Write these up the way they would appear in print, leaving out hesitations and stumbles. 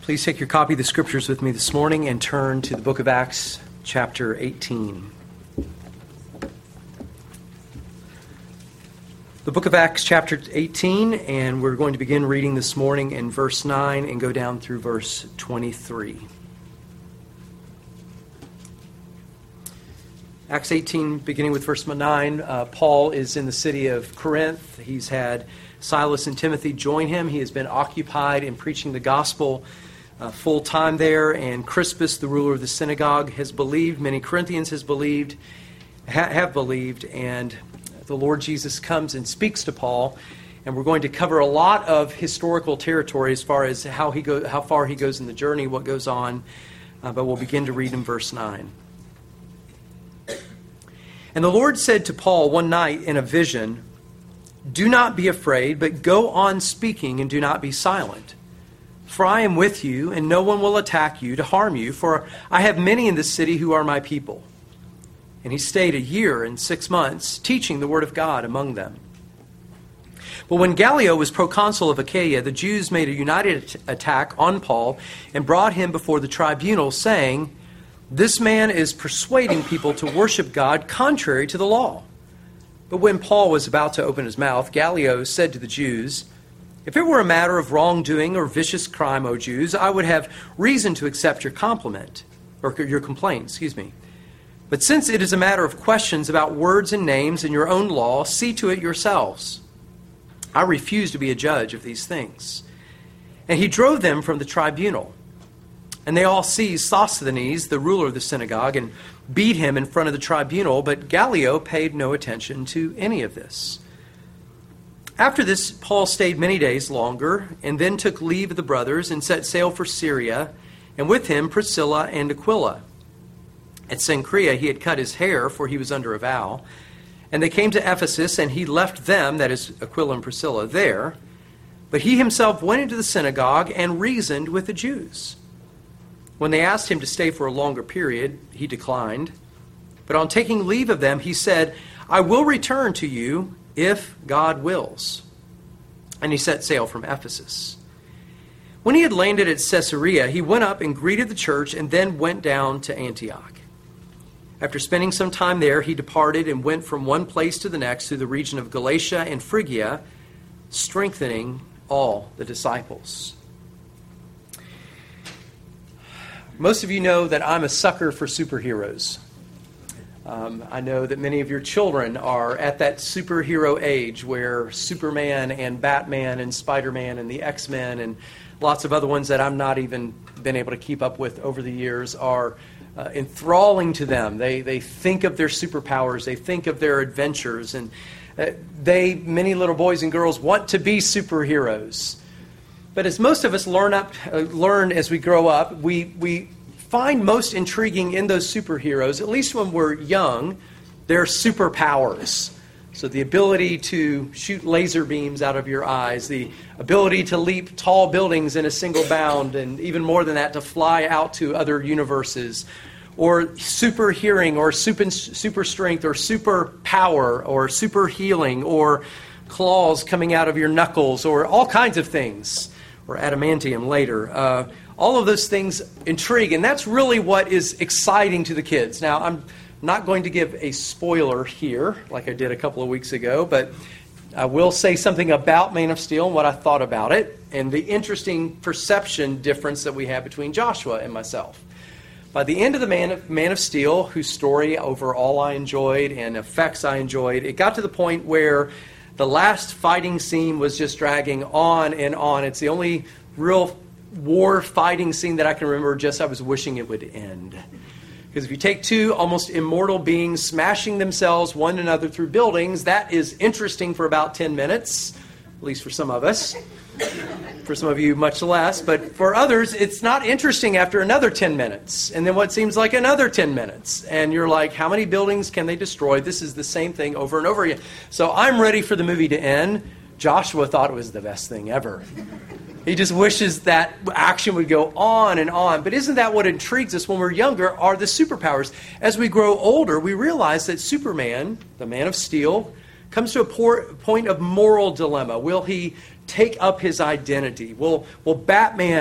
Please take your copy of the Scriptures with me this morning and turn to the book of Acts, chapter 18. The book of Acts, chapter 18, and we're going to begin reading this morning in verse 9 and go down through verse 23. Acts 18, beginning with verse 9, Paul is in the city of Corinth. He's had Silas and Timothy join him. He has been occupied in preaching the gospel full time there, and Crispus, the ruler of the synagogue, has believed. Many Corinthians have believed, and the Lord Jesus comes and speaks to Paul. And we're going to cover a lot of historical territory as far as how far he goes in the journey, what goes on. But we'll begin to read in verse 9. And the Lord said to Paul one night in a vision, "Do not be afraid, but go on speaking and do not be silent. For I am with you, and no one will attack you to harm you, for I have many in this city who are my people." And he stayed 1 year and 6 months, teaching the word of God among them. But when Gallio was proconsul of Achaia, the Jews made a united attack on Paul and brought him before the tribunal, saying, "This man is persuading people to worship God contrary to the law." But when Paul was about to open his mouth, Gallio said to the Jews, "If it were a matter of wrongdoing or vicious crime, O Jews, I would have reason to accept your complaint, or your complaint, But since it is a matter of questions about words and names in your own law, see to it yourselves. I refuse to be a judge of these things." And he drove them from the tribunal. And they all seized Sosthenes, the ruler of the synagogue, and beat him in front of the tribunal, but Gallio paid no attention to any of this. After this, Paul stayed many days longer, and then took leave of the brothers and set sail for Syria, and with him Priscilla and Aquila. At Cenchrea he had cut his hair, for he was under a vow. And they came to Ephesus, and he left them, that is Aquila and Priscilla, there. But he himself went into the synagogue and reasoned with the Jews. When they asked him to stay for a longer period, he declined. But on taking leave of them, he said, "I will return to you if God wills." And he set sail from Ephesus. When he had landed at Caesarea, he went up and greeted the church and then went down to Antioch. After spending some time there, he departed and went from one place to the next through the region of Galatia and Phrygia, strengthening all the disciples. Most of you know that I'm a sucker for superheroes. I know that many of your children are at that superhero age where Superman and Batman and Spider-Man and the X-Men and lots of other ones that I'm not even been able to keep up with over the years are enthralling to them. They think of their superpowers. They think of their adventures. And many little boys and girls want to be superheroes. But as most of us learn as we grow up, we find most intriguing in those superheroes, at least when we're young, their superpowers. So the ability to shoot laser beams out of your eyes, the ability to leap tall buildings in a single bound, and even more than that, to fly out to other universes, or super hearing, or super strength, or super power, or super healing, or claws coming out of your knuckles, or all kinds of things. Or adamantium later. All of those things intrigue, and that's really what is exciting to the kids. Now, I'm not going to give a spoiler here, like I did a couple of weeks ago, but I will say something about Man of Steel and what I thought about it, and the interesting perception difference that we have between Joshua and myself. By the end of the Man of Steel, whose story overall I enjoyed and effects I enjoyed, it got to the point where the last fighting scene was just dragging on and on. It's the only real war fighting scene that I can remember, just I was wishing it would end. Because if you take two almost immortal beings smashing themselves one another through buildings, that is interesting for about 10 minutes, at least for some of us. For some of you, much less. But for others, it's not interesting after another 10 minutes. And then what seems like another 10 minutes. And you're like, how many buildings can they destroy? This is the same thing over and over again. So I'm ready for the movie to end. Joshua thought it was the best thing ever. He just wishes that action would go on and on. But isn't that what intrigues us when we're younger, are the superpowers? As we grow older, we realize that Superman, the Man of Steel, comes to a point of moral dilemma. Will he take up his identity? Will Batman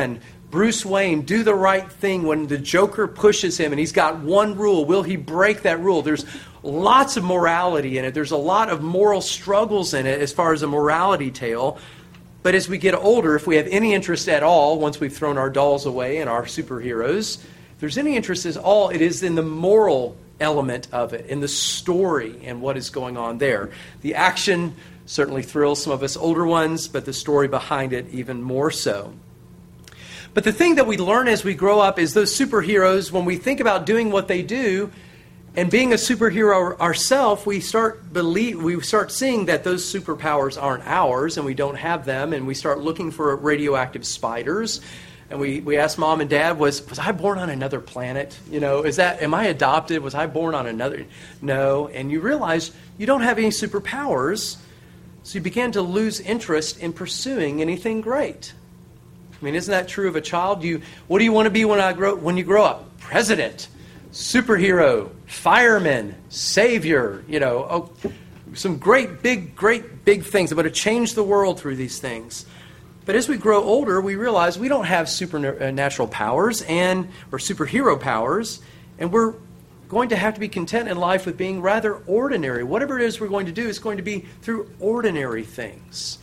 Bruce Wayne do the right thing when the Joker pushes him and he's got one rule? Will he break that rule? There's lots of morality in it. There's a lot of moral struggles in it as far as a morality tale. But as we get older, if we have any interest at all, once we've thrown our dolls away and our superheroes, if there's any interest at all, it is in the moral element of it, in the story and what is going on there. The action certainly thrills some of us older ones, but the story behind it even more so. But the thing that we learn as we grow up is those superheroes, when we think about doing what they do and being a superhero ourselves, we start seeing that those superpowers aren't ours and we don't have them, and we start looking for radioactive spiders. And we ask mom and dad, was I born on another planet? Am I adopted? Was I born on another? No. And you realize you don't have any superpowers, so you begin to lose interest in pursuing anything great. I mean, isn't that true of a child? What do you want to be when you grow up? President, superhero, fireman, savior, some great big things. I'm going to change the world through these things. But as we grow older, we realize we don't have supernatural powers or superhero powers, and we're going to have to be content in life with being rather ordinary. Whatever it is we're going to do is going to be through ordinary things.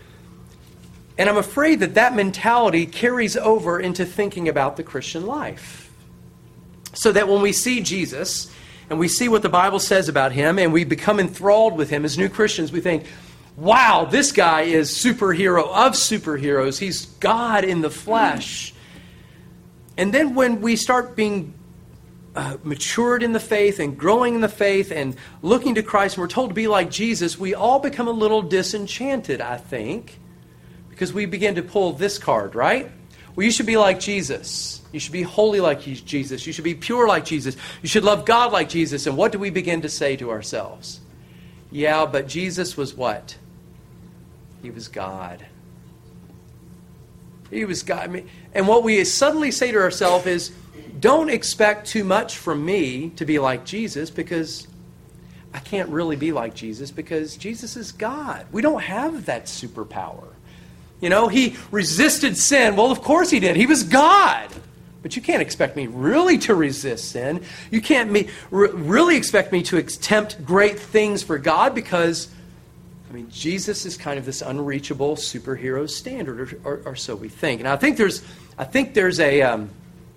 And I'm afraid that mentality carries over into thinking about the Christian life. So that when we see Jesus and we see what the Bible says about him and we become enthralled with him as new Christians, we think, wow, this guy is superhero of superheroes. He's God in the flesh. And then when we start being matured in the faith and growing in the faith and looking to Christ and we're told to be like Jesus, we all become a little disenchanted, I think. Because we begin to pull this card, right? Well, you should be like Jesus. You should be holy like Jesus. You should be pure like Jesus. You should love God like Jesus. And what do we begin to say to ourselves? Yeah, but Jesus was what? He was God. He was God. And what we suddenly say to ourselves is, don't expect too much from me to be like Jesus, because I can't really be like Jesus because Jesus is God. We don't have that superpower. He resisted sin. Well, of course he did. He was God. But you can't expect me really to resist sin. You can't really expect me to attempt great things for God because, Jesus is kind of this unreachable superhero standard, or so we think. And I think there's an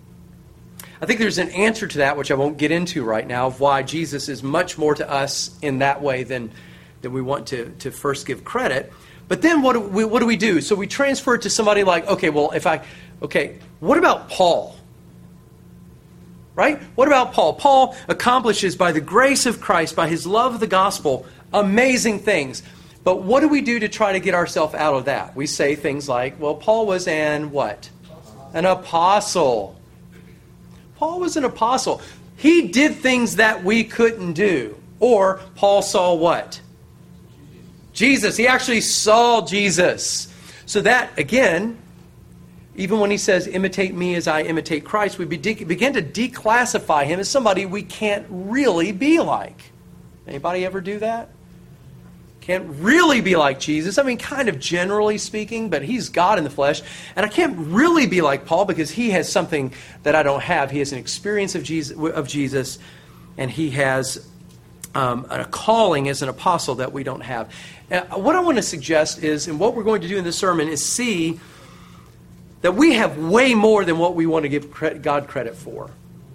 answer to that, which I won't get into right now, of why Jesus is much more to us in that way than we want to first give credit. But then what do we do? So we transfer it to somebody like, what about Paul? Right? What about Paul? Paul accomplishes, by the grace of Christ, by his love of the gospel, amazing things. But what do we do to try to get ourselves out of that? We say things like, well, Paul was an what? An apostle. Paul was an apostle. He did things that we couldn't do. Or Paul saw what? Jesus. He actually saw Jesus. So that, again, even when he says, imitate me as I imitate Christ, we begin to declassify him as somebody we can't really be like. Anybody ever do that? Can't really be like Jesus. Kind of generally speaking, but he's God in the flesh. And I can't really be like Paul because he has something that I don't have. He has an experience of Jesus, and he has a calling as an apostle that we don't have. What I want to suggest is, and what we're going to do in this sermon, is see that we have way more than what we want to give God credit for.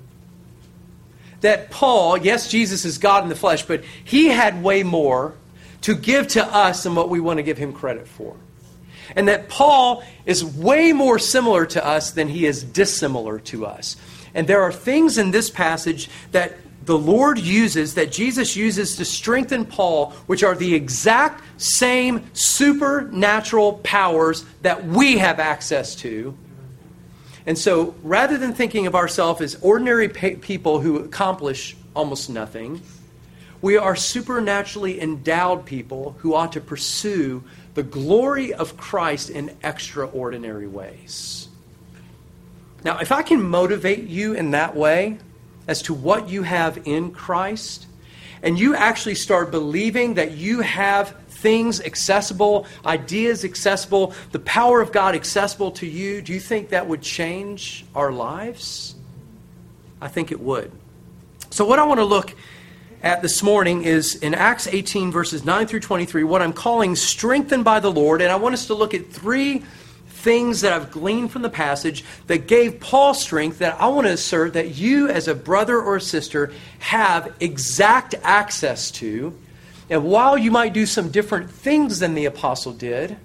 That Paul, yes, Jesus is God in the flesh, but he had way more to give to us than what we want to give him credit for. And that Paul is way more similar to us than he is dissimilar to us. And there are things in this passage that the Lord uses, that Jesus uses to strengthen Paul, which are the exact same supernatural powers that we have access to. And so, rather than thinking of ourselves as ordinary people who accomplish almost nothing, we are supernaturally endowed people who ought to pursue the glory of Christ in extraordinary ways. Now, if I can motivate you in that way, as to what you have in Christ, and you actually start believing that you have things accessible, ideas accessible, the power of God accessible to you, do you think that would change our lives? I think it would. So what I want to look at this morning is in Acts 18, verses 9 through 23, what I'm calling strengthened by the Lord. And I want us to look at three things that I've gleaned from the passage that gave Paul strength that I want to assert that you as a brother or a sister have exact access to. And while you might do some different things than the apostle did,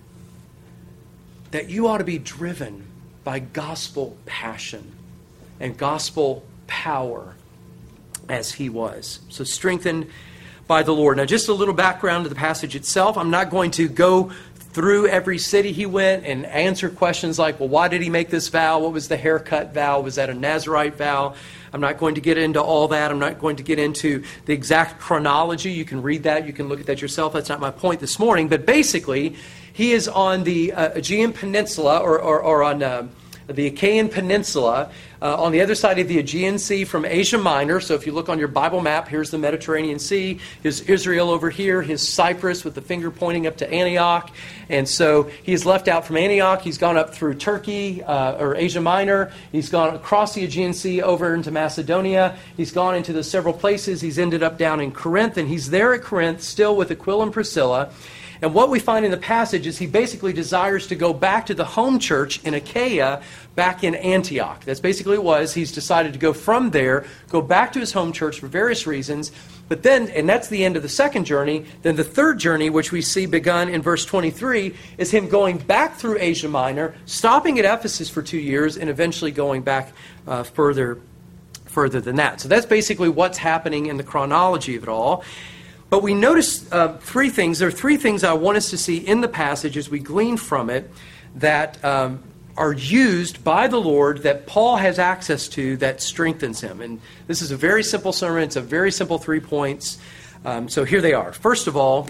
that you ought to be driven by gospel passion and gospel power as he was. So strengthened by the Lord. Now just a little background to the passage itself. I'm not going to go through every city he went and answer questions like, well, why did he make this vow? What was the haircut vow? Was that a Nazirite vow? I'm not going to get into all that. I'm not going to get into the exact chronology. You can read that. You can look at that yourself. That's not my point this morning. But basically, he is on the Aegean Peninsula or on the Achaean Peninsula on the other side of the Aegean Sea from Asia Minor. So if you look on your Bible map, here's the Mediterranean Sea. Here's Israel over here. Here's Cyprus with the finger pointing up to Antioch. And so he's left out from Antioch. He's gone up through Turkey or Asia Minor. He's gone across the Aegean Sea over into Macedonia. He's gone into the several places. He's ended up down in Corinth. And he's there at Corinth still with Aquila and Priscilla. And what we find in the passage is he basically desires to go back to the home church in Achaia, back in Antioch. That's basically what it was. He's decided to go from there, go back to his home church for various reasons. But then, and that's the end of the second journey, then the third journey, which we see begun in verse 23, is him going back through Asia Minor, stopping at Ephesus for 2 years, and eventually going back further than that. So that's basically what's happening in the chronology of it all. But we notice three things. There are three things I want us to see in the passage as we glean from it that are used by the Lord that Paul has access to that strengthens him. And this is a very simple sermon. It's a very simple 3 points. So here they are. First of all,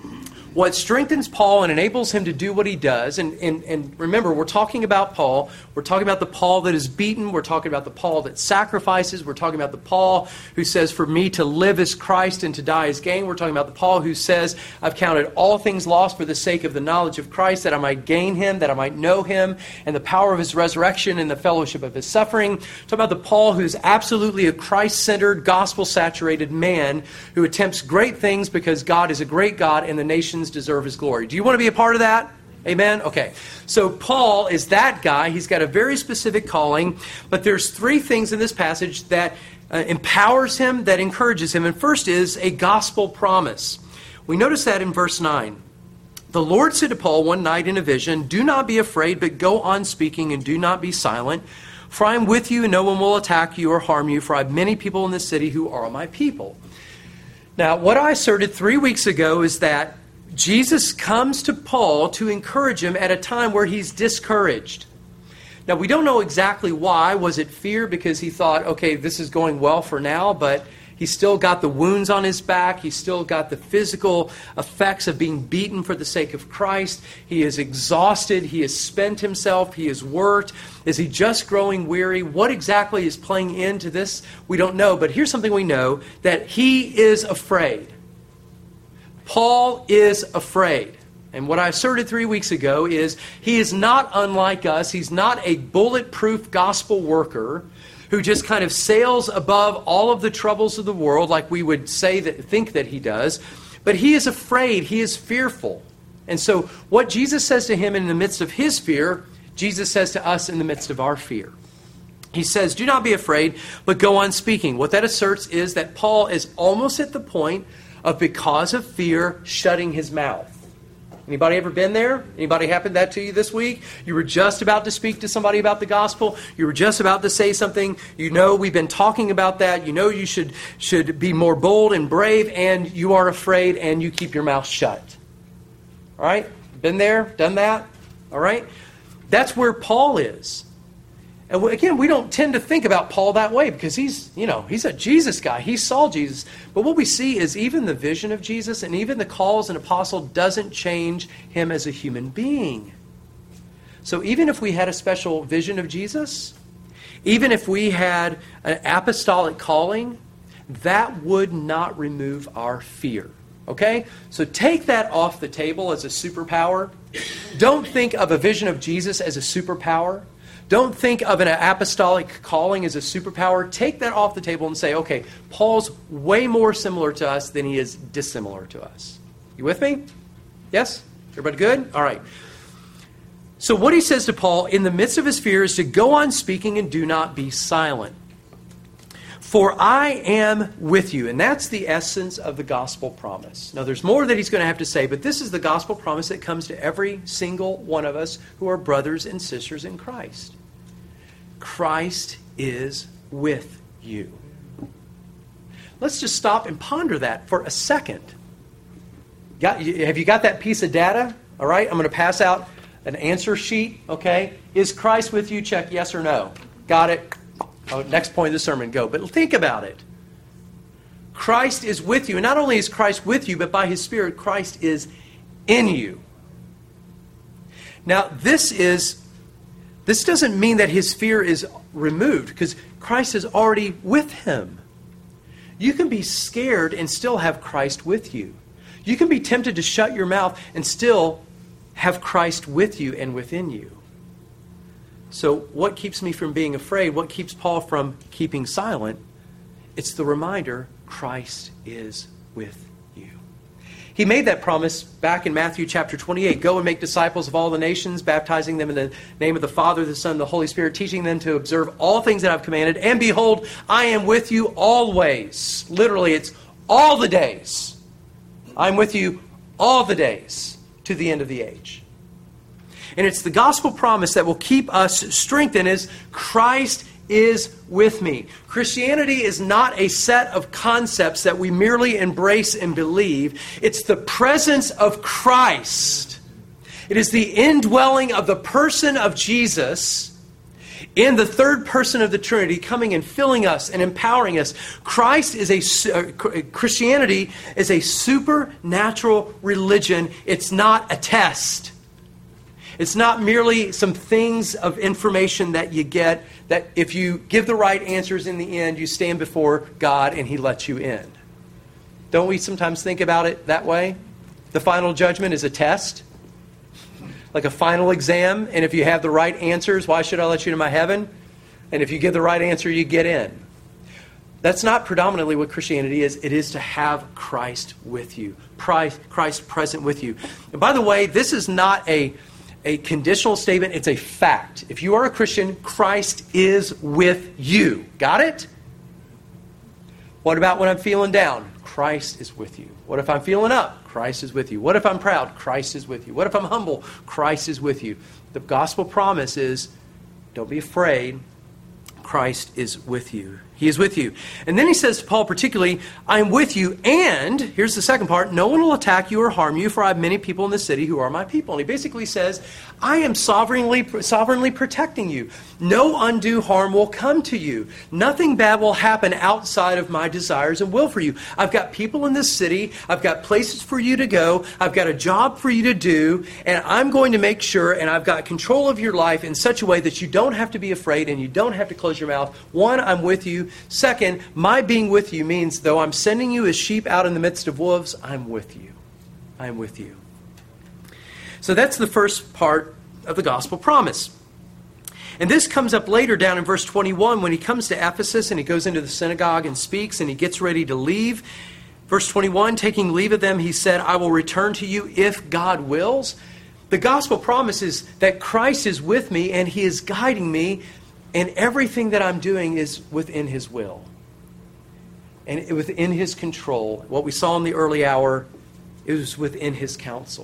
what strengthens Paul and enables him to do what he does, and remember, we're talking about Paul. We're talking about the Paul that is beaten. We're talking about the Paul that sacrifices. We're talking about the Paul who says, for me to live is Christ and to die is gain. We're talking about the Paul who says, I've counted all things lost for the sake of the knowledge of Christ, that I might gain him, that I might know him, and the power of his resurrection and the fellowship of his suffering. Talking about the Paul who is absolutely a Christ-centered, gospel-saturated man who attempts great things because God is a great God and the nations deserve his glory. Do you want to be a part of that? Amen? Okay. So Paul is that guy. He's got a very specific calling, but there's three things in this passage that empowers him, that encourages him. And first is a gospel promise. We notice that in verse 9. The Lord said to Paul one night in a vision, do not be afraid, but go on speaking and do not be silent. For I am with you and no one will attack you or harm you, for I have many people in this city who are my people. Now, what I asserted 3 weeks ago is that Jesus comes to Paul to encourage him at a time where he's discouraged. Now, we don't know exactly why. Was it fear because he thought, okay, this is going well for now, but he's still got the wounds on his back. He's still got the physical effects of being beaten for the sake of Christ. He is exhausted. He has spent himself. He has worked. Is he just growing weary? What exactly is playing into this? We don't know. But here's something we know, that he is afraid. Paul is afraid. And what I asserted 3 weeks ago is he is not unlike us. He's not a bulletproof gospel worker who just kind of sails above all of the troubles of the world like we would think that he does. But he is afraid. He is fearful. And so what Jesus says to him in the midst of his fear, Jesus says to us in the midst of our fear. He says, do not be afraid, but go on speaking. What that asserts is that Paul is almost at the point of, because of fear, shutting his mouth. Anybody ever been there? Anybody happened that to you this week? You were just about to speak to somebody about the gospel. You were just about to say something. You know we've been talking about that. You know you should be more bold and brave, and you are afraid, and you keep your mouth shut. All right? Been there? Done that? All right? That's where Paul is. And again, we don't tend to think about Paul that way because he's a Jesus guy. He saw Jesus. But what we see is even the vision of Jesus and even the call as an apostle doesn't change him as a human being. So even if we had a special vision of Jesus, even if we had an apostolic calling, that would not remove our fear. Okay? So take that off the table as a superpower. Don't think of a vision of Jesus as a superpower. Don't think of an apostolic calling as a superpower. Take that off the table and say, okay, Paul's way more similar to us than he is dissimilar to us. You with me? Yes? Everybody good? All right. So what he says to Paul in the midst of his fear is to go on speaking and do not be silent. For I am with you. And that's the essence of the gospel promise. Now, there's more that he's going to have to say, but this is the gospel promise that comes to every single one of us who are brothers and sisters in Christ. Christ is with you. Let's just stop and ponder that for a second. Have you got that piece of data? All right, I'm going to pass out an answer sheet. Okay, is Christ with you? Check yes or no. Got it. Oh, next point of the sermon, go. But think about it. Christ is with you. And not only is Christ with you, but by His Spirit, Christ is in you. Now, this doesn't mean that his fear is removed, because Christ is already with him. You can be scared and still have Christ with you. You can be tempted to shut your mouth and still have Christ with you and within you. So what keeps me from being afraid? What keeps Paul from keeping silent? It's the reminder, Christ is with you. He made that promise back in Matthew chapter 28. Go and make disciples of all the nations, baptizing them in the name of the Father, the Son, and the Holy Spirit, teaching them to observe all things that I've commanded. And behold, I am with you always. Literally, it's all the days. I'm with you all the days to the end of the age. And it's the gospel promise that will keep us strengthened as Christ is with me. Christianity is not a set of concepts that we merely embrace and believe. It's the presence of Christ. It is the indwelling of the person of Jesus in the third person of the Trinity, coming and filling us and empowering us. Christianity is a supernatural religion. It's not a test. It's not merely some things of information that you get, that if you give the right answers in the end, you stand before God and He lets you in. Don't we sometimes think about it that way? The final judgment is a test, like a final exam, and if you have the right answers, why should I let you into my heaven? And if you give the right answer, you get in. That's not predominantly what Christianity is. It is to have Christ with you, Christ present with you. And by the way, this is not a conditional statement, it's a fact. If you are a Christian, Christ is with you. Got it? What about when I'm feeling down? Christ is with you. What if I'm feeling up? Christ is with you. What if I'm proud? Christ is with you. What if I'm humble? Christ is with you. The gospel promise is, don't be afraid. Christ is with you. He is with you. And then he says to Paul particularly, I am with you, and, here's the second part, no one will attack you or harm you, for I have many people in the city who are my people. And he basically says, I am sovereignly protecting you. No undue harm will come to you. Nothing bad will happen outside of my desires and will for you. I've got people in this city. I've got places for you to go. I've got a job for you to do. And I'm going to make sure, and I've got control of your life in such a way that you don't have to be afraid and you don't have to close your mouth. One, I'm with you. Second, my being with you means though I'm sending you as sheep out in the midst of wolves, I'm with you. I'm with you. So that's the first part of the gospel promise. And this comes up later down in verse 21 when he comes to Ephesus and he goes into the synagogue and speaks and he gets ready to leave. Verse 21, taking leave of them, he said, I will return to you if God wills. The gospel promise is that Christ is with me and He is guiding me, and everything that I'm doing is within His will and within His control. What we saw in the early hour, it was within His counsel.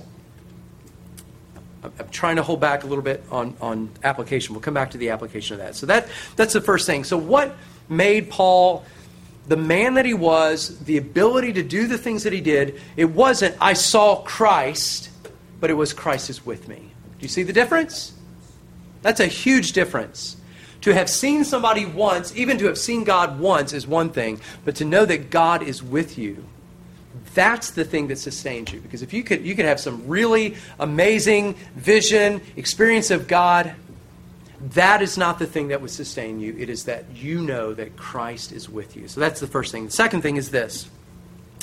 I'm trying to hold back a little bit on application. We'll come back to the application of that. So that's the first thing. So what made Paul the man that he was, the ability to do the things that he did? It wasn't, I saw Christ, but it was Christ is with me. Do you see the difference? That's a huge difference. To have seen somebody once, even to have seen God once is one thing, but to know that God is with you, that's the thing that sustains you. Because if you could have some really amazing vision, experience of God, that is not the thing that would sustain you. It is that you know that Christ is with you. So that's the first thing. The second thing is this.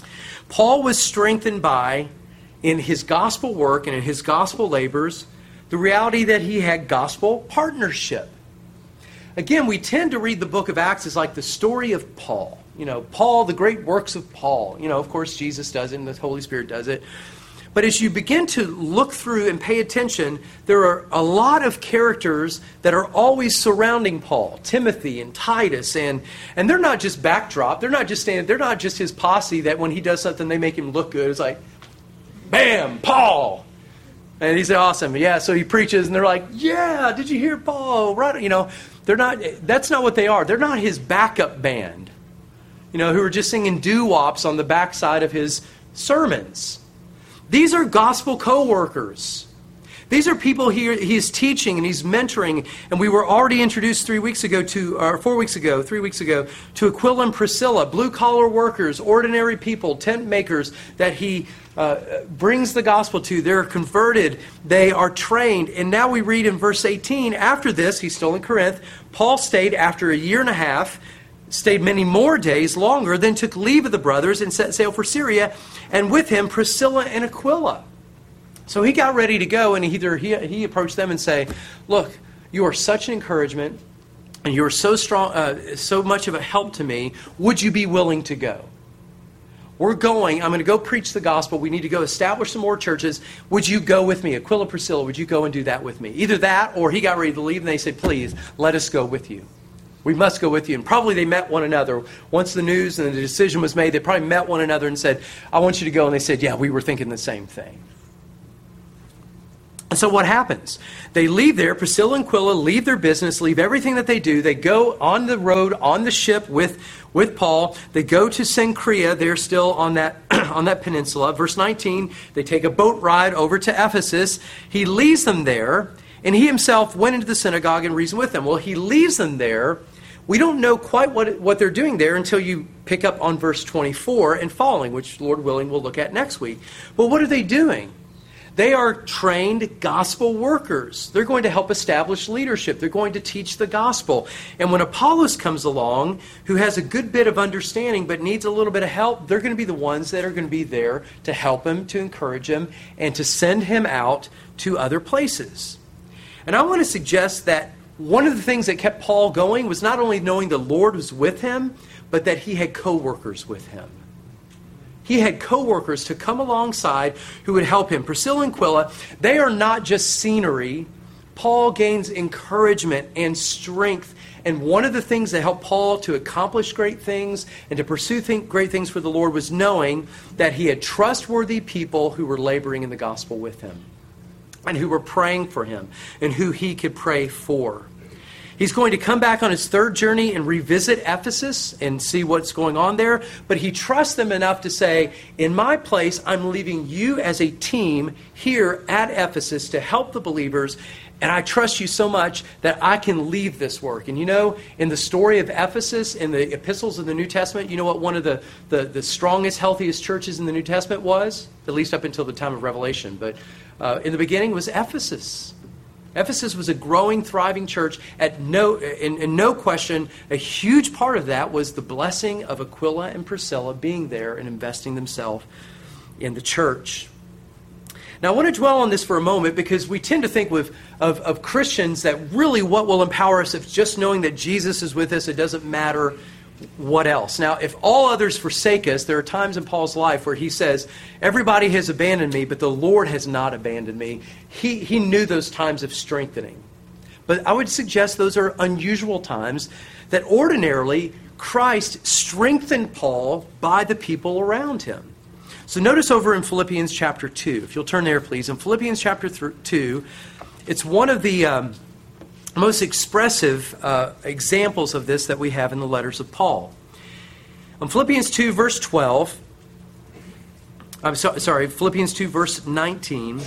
Paul was strengthened by, in his gospel work and in his gospel labors, the reality that he had gospel partnership. Again, we tend to read the book of Acts as like the story of Paul. Paul, the great works of Paul. Of course, Jesus does it and the Holy Spirit does it. But as you begin to look through and pay attention, there are a lot of characters that are always surrounding Paul. Timothy and Titus, and they're not just backdrop. They're not just his posse that when he does something, they make him look good. It's like, bam, Paul. And he's awesome. Yeah, so he preaches, and they're like, yeah, did you hear Paul? Right? They're not. That's not what they are. They're not his backup band, who are just singing doo-wops on the backside of his sermons. These are gospel co-workers. These are people he's teaching and he's mentoring. And we were already introduced 3 weeks ago to Aquila and Priscilla, blue-collar workers, ordinary people, tent makers that he brings the gospel to. They're converted. They are trained. And now we read in verse 18, after this, he's still in Corinth, Paul stayed after a year and a half, stayed many more days longer, then took leave of the brothers and set sail for Syria, and with him Priscilla and Aquila. So he got ready to go, and he approached them and say, look, you are such an encouragement, and you are so strong, so much of a help to me. Would you be willing to go? I'm going to go preach the gospel. We need to go establish some more churches. Would you go with me? Aquila, Priscilla, would you go and do that with me? Either that, or he got ready to leave, and they said, please, let us go with you. We must go with you. And probably they met one another. Once the news and the decision was made, they probably met one another and said, I want you to go. And they said, yeah, we were thinking the same thing. And so what happens? They leave there. Priscilla and Aquila leave their business, leave everything that they do. They go on the road, on the ship with Paul. They go to Cenchrea. They're still on that on that peninsula. Verse 19, they take a boat ride over to Ephesus. He leaves them there, and he himself went into the synagogue and reasoned with them. Well, he leaves them there. We don't know quite what they're doing there until you pick up on verse 24 and following, which, Lord willing, we'll look at next week. But what are they doing? They are trained gospel workers. They're going to help establish leadership. They're going to teach the gospel. And when Apollos comes along, who has a good bit of understanding but needs a little bit of help, they're going to be the ones that are going to be there to help him, to encourage him, and to send him out to other places. And I want to suggest that one of the things that kept Paul going was not only knowing the Lord was with him, but that he had co-workers with him. He had co-workers to come alongside who would help him. Priscilla and Aquila, they are not just scenery. Paul gains encouragement and strength. And one of the things that helped Paul to accomplish great things and to pursue great things for the Lord was knowing that he had trustworthy people who were laboring in the gospel with him, and who were praying for him, and who he could pray for. He's going to come back on his third journey and revisit Ephesus and see what's going on there. But he trusts them enough to say, in my place, I'm leaving you as a team here at Ephesus to help the believers. And I trust you so much that I can leave this work. And in the story of Ephesus, in the epistles of the New Testament, you know what one of the strongest, healthiest churches in the New Testament was? At least up until the time of Revelation. But in the beginning was Ephesus. Ephesus was a growing, thriving church. In no question, a huge part of that was the blessing of Aquila and Priscilla being there and investing themselves in the church. Now, I want to dwell on this for a moment because we tend to think of Christians that really what will empower us is just knowing that Jesus is with us. It doesn't matter what else. Now, if all others forsake us, there are times in Paul's life where he says, everybody has abandoned me, but the Lord has not abandoned me. He knew those times of strengthening. But I would suggest those are unusual times that ordinarily Christ strengthened Paul by the people around him. So notice over in Philippians chapter 2, if you'll turn there, please. In Philippians chapter 2, it's one of the most expressive examples of this that we have in the letters of Paul. In Philippians 2, verse 12, Philippians 2, verse 19,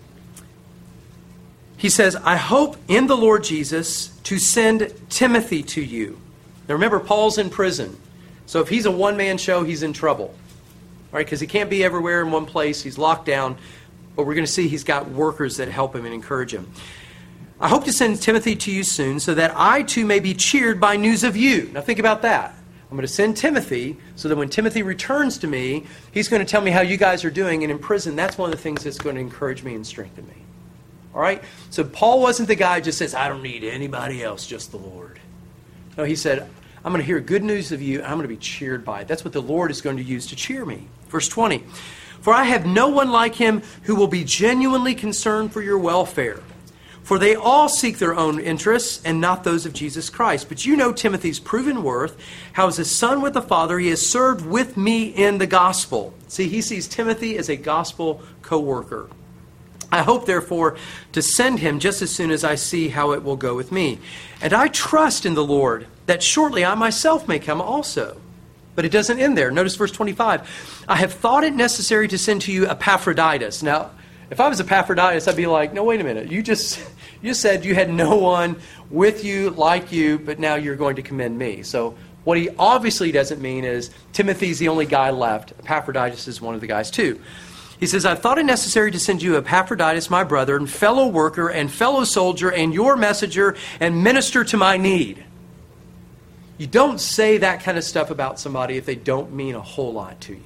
he says, I hope in the Lord Jesus to send Timothy to you. Now remember, Paul's in prison. So if he's a one-man show, he's in trouble. All right, because he can't be everywhere in one place. He's locked down. But we're going to see he's got workers that help him and encourage him. I hope to send Timothy to you soon so that I too may be cheered by news of you. Now think about that. I'm going to send Timothy so that when Timothy returns to me, he's going to tell me how you guys are doing. And in prison, that's one of the things that's going to encourage me and strengthen me. All right? So Paul wasn't the guy who just says, I don't need anybody else, just the Lord. No, he said, I'm going to hear good news of you, and I'm going to be cheered by it. That's what the Lord is going to use to cheer me. Verse 20, for I have no one like him who will be genuinely concerned for your welfare. For they all seek their own interests and not those of Jesus Christ. But you know Timothy's proven worth, how as a son with the Father he has served with me in the gospel. See, he sees Timothy as a gospel co-worker. I hope, therefore, to send him just as soon as I see how it will go with me. And I trust in the Lord that shortly I myself may come also. But it doesn't end there. Notice verse 25. I have thought it necessary to send to you Epaphroditus. Now, if I was Epaphroditus, I'd be like, no, wait a minute. You said you had no one with you like you, but now you're going to commend me. So what he obviously doesn't mean is Timothy's the only guy left. Epaphroditus is one of the guys too. He says, I've thought it necessary to send you Epaphroditus, my brother, and fellow worker, and fellow soldier, and your messenger, and minister to my need. You don't say that kind of stuff about somebody if they don't mean a whole lot to you.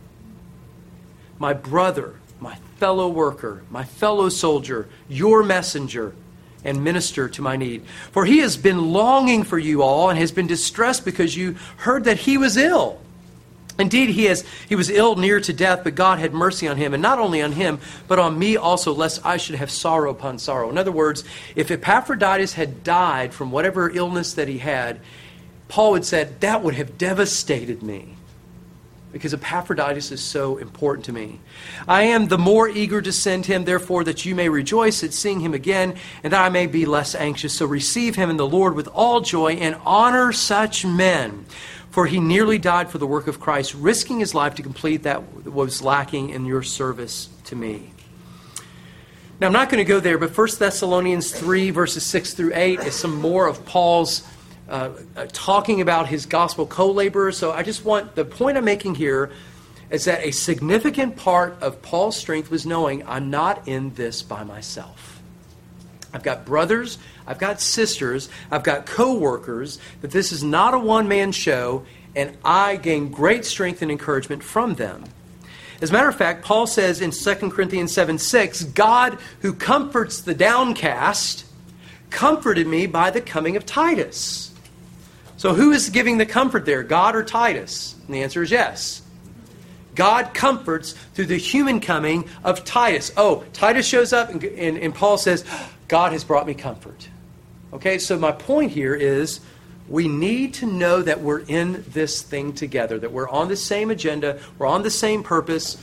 My brother, my fellow worker, my fellow soldier, your messenger, and minister to my need. For he has been longing for you all, and has been distressed because you heard that he was ill. Indeed, he was ill near to death, but God had mercy on him, and not only on him, but on me also, lest I should have sorrow upon sorrow. In other words, if Epaphroditus had died from whatever illness that he had, Paul would say, that would have devastated me, because Epaphroditus is so important to me. I am the more eager to send him, therefore, that you may rejoice at seeing him again, and that I may be less anxious. So receive him in the Lord with all joy, and honor such men. For he nearly died for the work of Christ, risking his life to complete that was lacking in your service to me. Now, I'm not going to go there, but 1 Thessalonians 3, verses 6 through 8 is some more of Paul's talking about his gospel co-laborers. So the point I'm making here is that a significant part of Paul's strength was knowing I'm not in this by myself. I've got brothers, I've got sisters, I've got co-workers, that this is not a one-man show, and I gain great strength and encouragement from them. As a matter of fact, Paul says in 2 Corinthians 7:6, God who comforts the downcast comforted me by the coming of Titus. So who is giving the comfort there, God or Titus? And the answer is yes. God comforts through the human coming of Titus. Oh, Titus shows up and Paul says, God has brought me comfort. Okay, so my point here is we need to know that we're in this thing together, that we're on the same agenda, we're on the same purpose.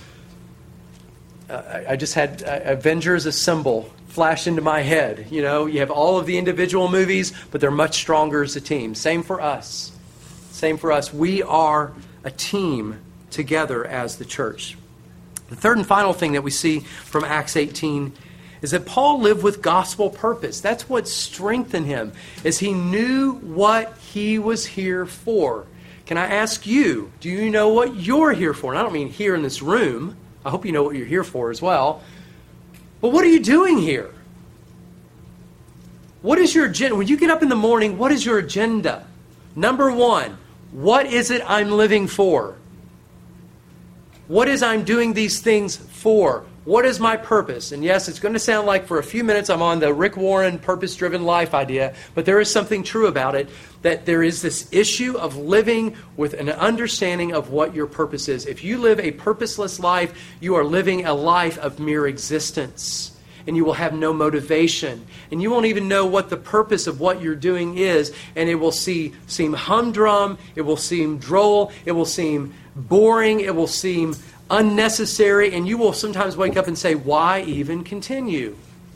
I just had Avengers Assemble flash into my head. You know, you have all of the individual movies, but they're much stronger as a team. Same for us. Same for us. We are a team together as the church. The third and final thing that we see from Acts 18 is that Paul lived with gospel purpose. That's what strengthened him, is he knew what he was here for. Can I ask you, do you know what you're here for? And I don't mean here in this room. I hope you know what you're here for as well. But what are you doing here? What is your agenda? When you get up in the morning, what is your agenda? Number one, what is it I'm living for? What is I'm doing these things for? What is my purpose? And yes, it's going to sound like for a few minutes I'm on the Rick Warren purpose-driven life idea, but there is something true about it, that there is this issue of living with an understanding of what your purpose is. If you live a purposeless life, you are living a life of mere existence, and you will have no motivation, and you won't even know what the purpose of what you're doing is, and it will seem humdrum, it will seem droll, it will seem boring, it will seem unnecessary, and you will sometimes wake up and say, why even continue?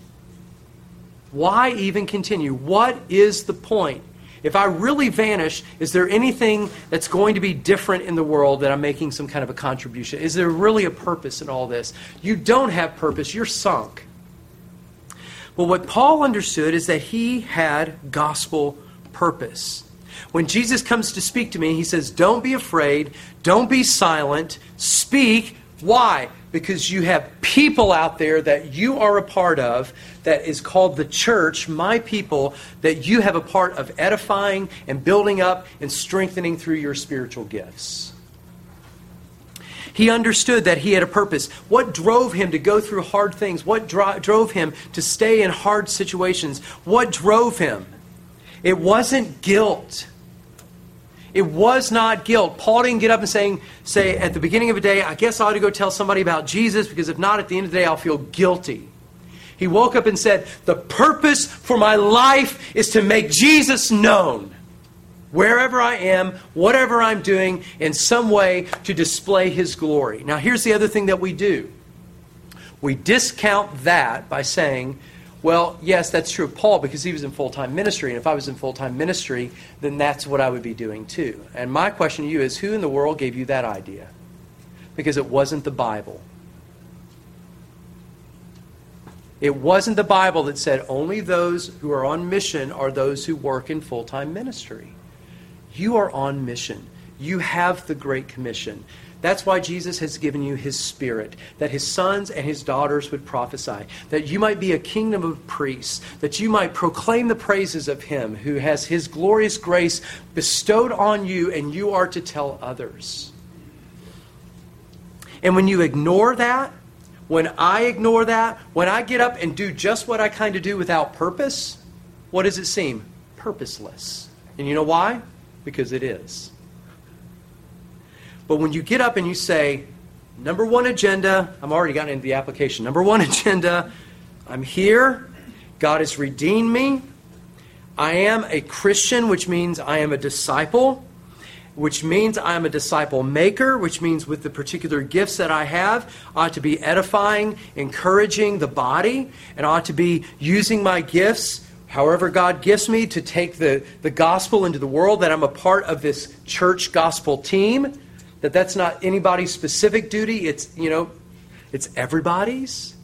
Why even continue? What is the point? If I really vanish, is there anything that's going to be different in the world that I'm making some kind of a contribution? Is there really a purpose in all this? You don't have purpose. You're sunk. Well, what Paul understood is that he had gospel purpose. When Jesus comes to speak to me, he says, don't be afraid, don't be silent, speak. Why? because you have people out there that you are a part of that is called the church, my people, that you have a part of edifying and building up and strengthening through your spiritual gifts. He understood that he had a purpose. What drove him to go through hard things? What drove him to stay in hard situations? What drove him? It wasn't guilt. It was not guilt. Paul didn't get up and say at the beginning of a day, I guess I ought to go tell somebody about Jesus, because if not, at the end of the day, I'll feel guilty. He woke up and said, the purpose for my life is to make Jesus known. Wherever I am, whatever I'm doing, in some way to display His glory. Now, here's the other thing that we do. We discount that by saying, well, yes, that's true of Paul because he was in full-time ministry. And if I was in full-time ministry, then that's what I would be doing too. And my question to you is, who in the world gave you that idea? Because it wasn't the Bible. It wasn't the Bible that said only those who are on mission are those who work in full-time ministry. You are on mission. You have the Great Commission. That's why Jesus has given you His Spirit, that His sons and His daughters would prophesy, that you might be a kingdom of priests, that you might proclaim the praises of Him who has His glorious grace bestowed on you, and you are to tell others. And when you ignore that, when I ignore that, when I get up and do just what I kind of do without purpose, what does it seem? Purposeless. And you know why? Because it is. But when you get up and you say, number one agenda, I'm already gotten into the application. Number one agenda, I'm here. God has redeemed me. I am a Christian, which means I am a disciple, which means I am a disciple maker, which means with the particular gifts that I have, I ought to be edifying, encouraging the body, and I ought to be using my gifts, however God gives me, to take the gospel into the world, that I'm a part of this church gospel team. That's not anybody's specific duty. It's everybody's.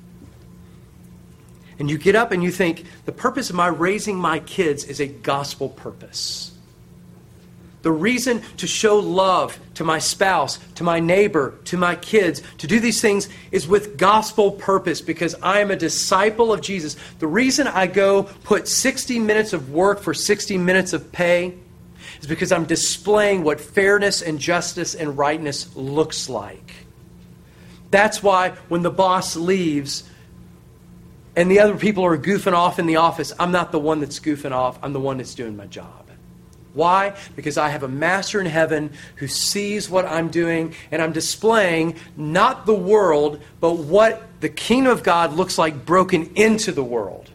And you get up and you think, the purpose of my raising my kids is a gospel purpose. The reason to show love to my spouse, to my neighbor, to my kids, to do these things is with gospel purpose, because I am a disciple of Jesus. The reason I go put 60 minutes of work for 60 minutes of pay is because I'm displaying what fairness and justice and rightness looks like. That's why when the boss leaves and the other people are goofing off in the office, I'm not the one that's goofing off. I'm the one that's doing my job. Why? Because I have a master in heaven who sees what I'm doing, and I'm displaying not the world, but what the kingdom of God looks like broken into the world.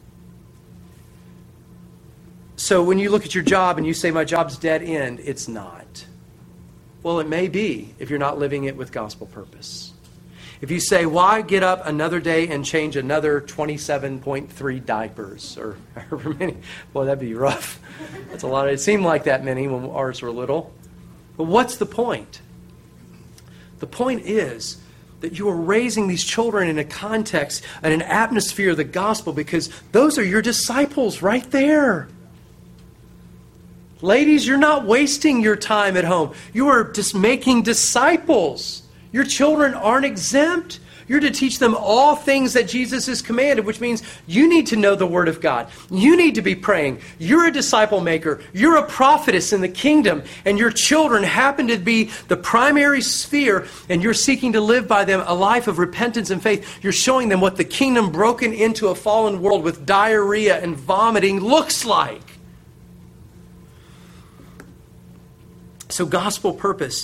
So when you look at your job and you say, my job's dead end, it's not. Well, it may be if you're not living it with gospel purpose. If you say, why get up another day and change another 27.3 diapers or however many, boy, that'd be rough. That's a lot. It seemed like that many when ours were little. But what's the point? The point is that you are raising these children in a context and an atmosphere of the gospel, because those are your disciples right there. Ladies, you're not wasting your time at home. You are just making disciples. Your children aren't exempt. You're to teach them all things that Jesus has commanded, which means you need to know the Word of God. You need to be praying. You're a disciple maker. You're a prophetess in the kingdom, and your children happen to be the primary sphere, and you're seeking to live by them a life of repentance and faith. You're showing them what the kingdom broken into a fallen world with diarrhea and vomiting looks like. So gospel purpose.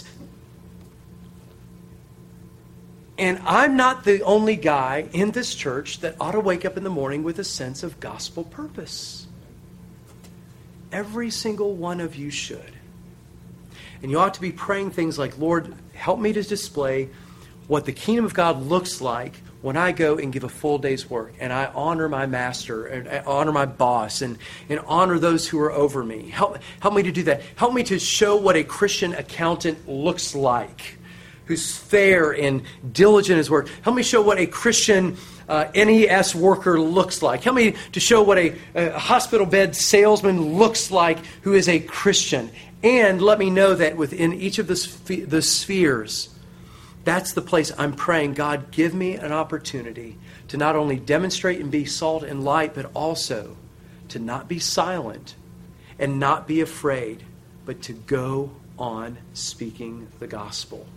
And I'm not the only guy in this church that ought to wake up in the morning with a sense of gospel purpose. Every single one of you should. And you ought to be praying things like, Lord, help me to display what the kingdom of God looks like when I go and give a full day's work, and I honor my master, and I honor my boss, and honor those who are over me. Help me to do that. Help me to show what a Christian accountant looks like, who's fair and diligent in his work. Help me show what a Christian NES worker looks like. Help me to show what a hospital bed salesman looks like who is a Christian. And let me know that within each of the spheres, that's the place I'm praying, God, give me an opportunity to not only demonstrate and be salt and light, but also to not be silent and not be afraid, but to go on speaking the gospel.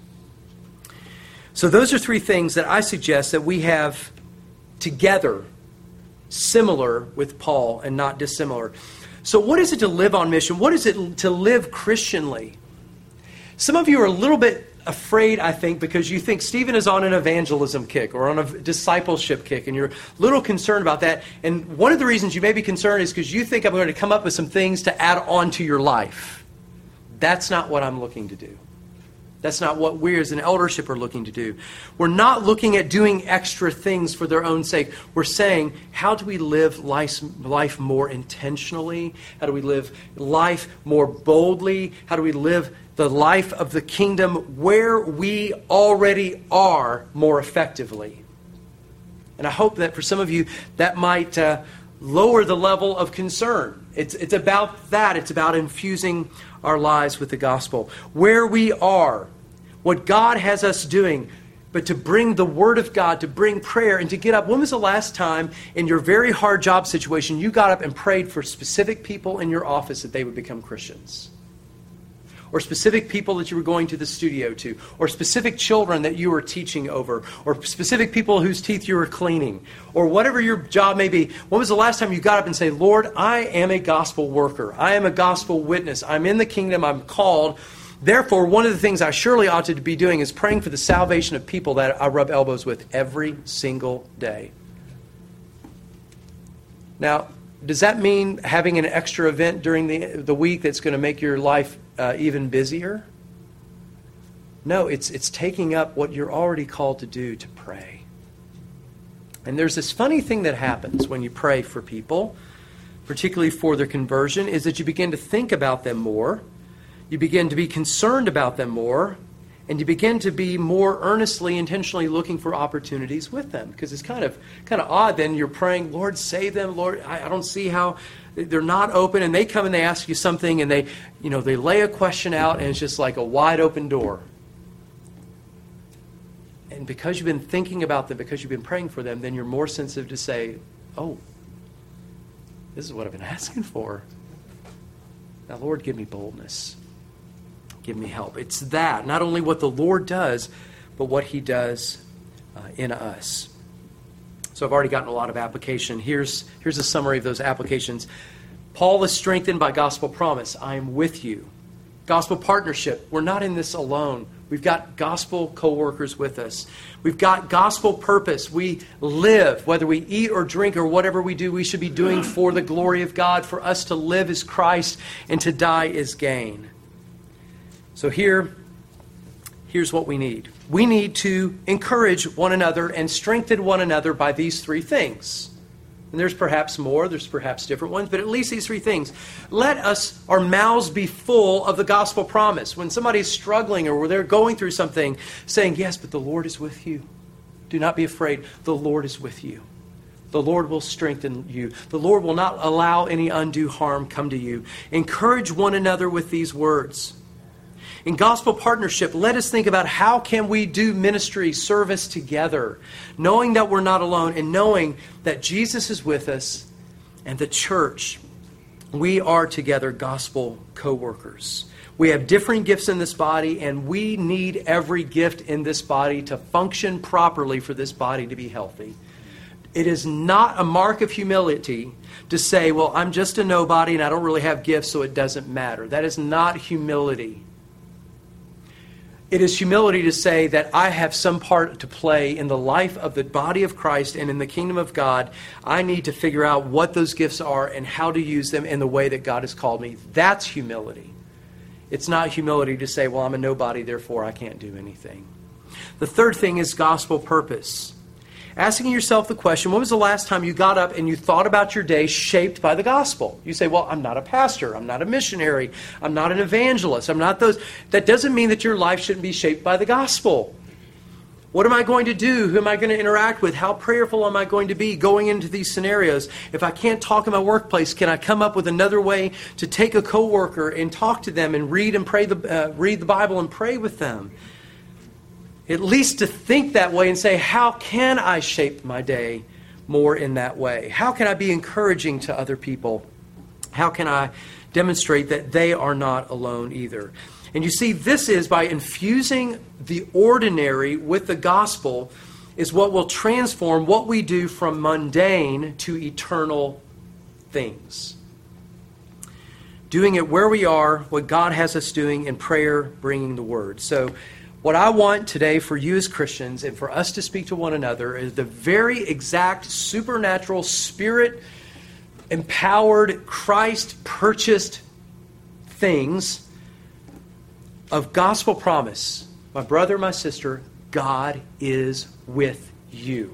So those are three things that I suggest that we have together, similar with Paul and not dissimilar. So what is it to live on mission? What is it to live Christianly? Some of you are a little bit afraid, I think, because you think Stephen is on an evangelism kick or on a discipleship kick, and you're a little concerned about that. And one of the reasons you may be concerned is because you think I'm going to come up with some things to add on to your life. That's not what I'm looking to do. That's not what we as an eldership are looking to do. We're not looking at doing extra things for their own sake. We're saying, how do we live life more intentionally? How do we live life more boldly? How do we live the life of the kingdom where we already are more effectively? And I hope that for some of you, that might lower the level of concern. It's about that. It's about infusing our lives with the gospel. Where we are, what God has us doing, but to bring the Word of God, to bring prayer, and to get up. When was the last time in your very hard job situation you got up and prayed for specific people in your office that they would become Christians? Or specific people that you were going to the studio to, or specific children that you were teaching over, or specific people whose teeth you were cleaning, or whatever your job may be. When was the last time you got up and say, Lord, I am a gospel worker. I am a gospel witness. I'm in the kingdom. I'm called. Therefore, one of the things I surely ought to be doing is praying for the salvation of people that I rub elbows with every single day. Now, does that mean having an extra event during the week that's going to make your life even busier? No, it's taking up what you're already called to do, to pray. And there's this funny thing that happens when you pray for people, particularly for their conversion, is that you begin to think about them more, you begin to be concerned about them more, and you begin to be more earnestly, intentionally looking for opportunities with them. Because it's kind of odd then you're praying, Lord, save them. Lord, I don't see how they're not open. And they come and they ask you something and they lay a question out and it's just like a wide open door. And because you've been thinking about them, because you've been praying for them, then you're more sensitive to say, oh, this is what I've been asking for. Now, Lord, give me boldness. Give me help. It's that, not only what the Lord does, but what He does in us. So I've already gotten a lot of application. Here's a summary of those applications. Paul is strengthened by gospel promise. I am with you. Gospel partnership. We're not in this alone. We've got gospel co-workers with us. We've got gospel purpose. We live, whether we eat or drink or whatever we do, we should be doing for the glory of God. For us to live is Christ and to die is gain. So here's what we need. We need to encourage one another and strengthen one another by these three things. And there's perhaps more, there's perhaps different ones, but at least these three things. Let our mouths be full of the gospel promise. When somebody's struggling or they're going through something, saying, yes, but the Lord is with you. Do not be afraid. The Lord is with you. The Lord will strengthen you. The Lord will not allow any undue harm come to you. Encourage one another with these words. In gospel partnership, let us think about how can we do ministry, service together, knowing that we're not alone and knowing that Jesus is with us and the church, we are together gospel co-workers. We have different gifts in this body, and we need every gift in this body to function properly for this body to be healthy. It is not a mark of humility to say, well, I'm just a nobody and I don't really have gifts, so it doesn't matter. That is not humility. It is humility to say that I have some part to play in the life of the body of Christ and in the kingdom of God. I need to figure out what those gifts are and how to use them in the way that God has called me. That's humility. It's not humility to say, well, I'm a nobody, therefore I can't do anything. The third thing is gospel purpose. Asking yourself the question, when was the last time you got up and you thought about your day shaped by the gospel? You say, well, I'm not a pastor. I'm not a missionary. I'm not an evangelist. I'm not those. That doesn't mean that your life shouldn't be shaped by the gospel. What am I going to do? Who am I going to interact with? How prayerful am I going to be going into these scenarios? If I can't talk in my workplace, can I come up with another way to take a coworker and talk to them and read and pray read the Bible and pray with them? at least to think that way and say, how can I shape my day more in that way? How can I be encouraging to other people? How can I demonstrate that they are not alone either? And you see, this is by infusing the ordinary with the gospel is what will transform what we do from mundane to eternal things. Doing it where we are, what God has us doing in prayer, bringing the word. So what I want today for you as Christians and for us to speak to one another is the very exact supernatural, Spirit-empowered, Christ-purchased things of gospel promise. My brother, my sister, God is with you.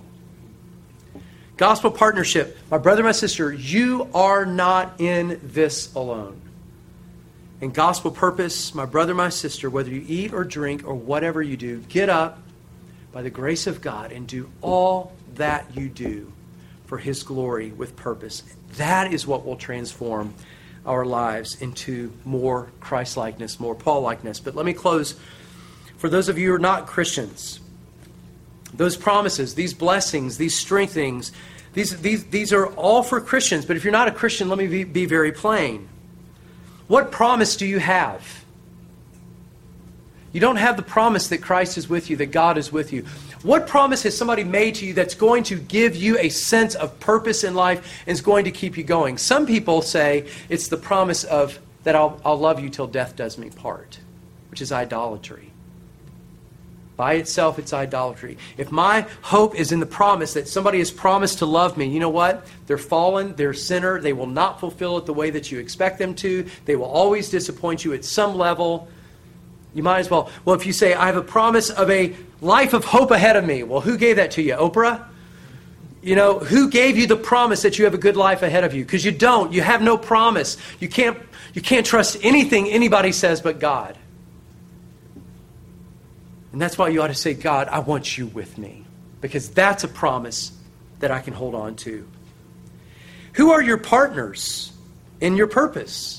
Gospel partnership. My brother, my sister, you are not in this alone. And gospel purpose, my brother, my sister, whether you eat or drink or whatever you do, get up by the grace of God and do all that you do for His glory with purpose. That is what will transform our lives into more Christ-likeness, more Paul-likeness. But let me close. For those of you who are not Christians, those promises, these blessings, these strengthenings, these are all for Christians. But if you're not a Christian, let me be very plain. What promise do you have? You don't have the promise that Christ is with you, that God is with you. What promise has somebody made to you that's going to give you a sense of purpose in life and is going to keep you going? Some people say it's the promise of that I'll love you till death does me part, which is idolatry. By itself, it's idolatry. If my hope is in the promise that somebody has promised to love me, you know what? They're fallen, they're a sinner, they will not fulfill it the way that you expect them to. They will always disappoint you at some level. You might as well, if you say, I have a promise of a life of hope ahead of me. Well, who gave that to you? Oprah? You know, who gave you the promise that you have a good life ahead of you? Because you don't. You have no promise. You can't trust anything anybody says but God. And that's why you ought to say, God, I want you with me. Because that's a promise that I can hold on to. Who are your partners in your purpose?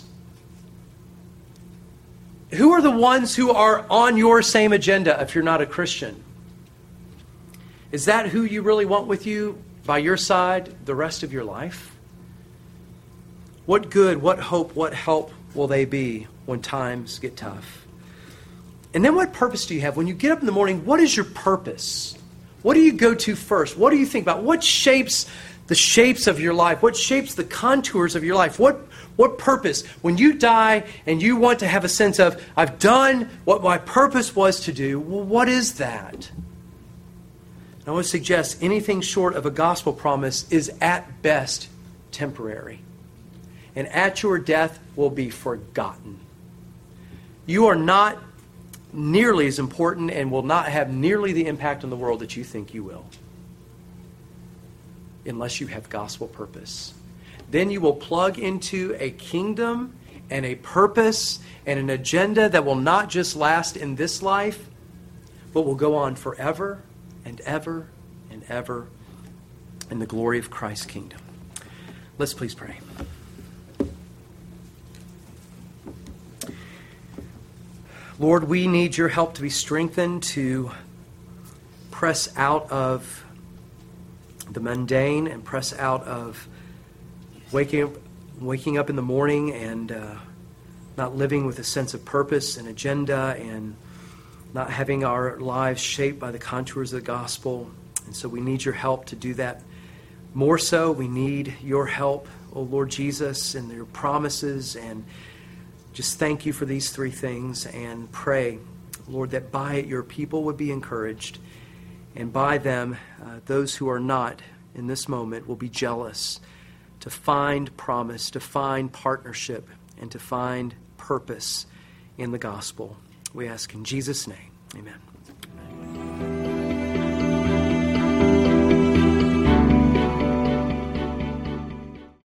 Who are the ones who are on your same agenda if you're not a Christian? Is that who you really want with you by your side the rest of your life? What good, what hope, what help will they be when times get tough? And then what purpose do you have? When you get up in the morning, what is your purpose? What do you go to first? What do you think about? What shapes the shapes of your life? What shapes the contours of your life? What purpose? When you die and you want to have a sense of, I've done what my purpose was to do, well, what is that? I would suggest anything short of a gospel promise is at best temporary. And at your death will be forgotten. You are not nearly as important and will not have nearly the impact on the world that you think you will. Unless you have gospel purpose. Then you will plug into a kingdom and a purpose and an agenda that will not just last in this life, but will go on forever and ever and ever in the glory of Christ's kingdom. Let's please pray. Lord, we need your help to be strengthened, to press out of the mundane and press out of waking up in the morning and not living with a sense of purpose and agenda and not having our lives shaped by the contours of the gospel. And so we need your help to do that. More so, we need your help, oh Lord Jesus, and your promises. And just thank you for these three things and pray, Lord, that by it your people would be encouraged. And by them, those who are not in this moment will be jealous to find promise, to find partnership, and to find purpose in the gospel. We ask in Jesus' name, amen.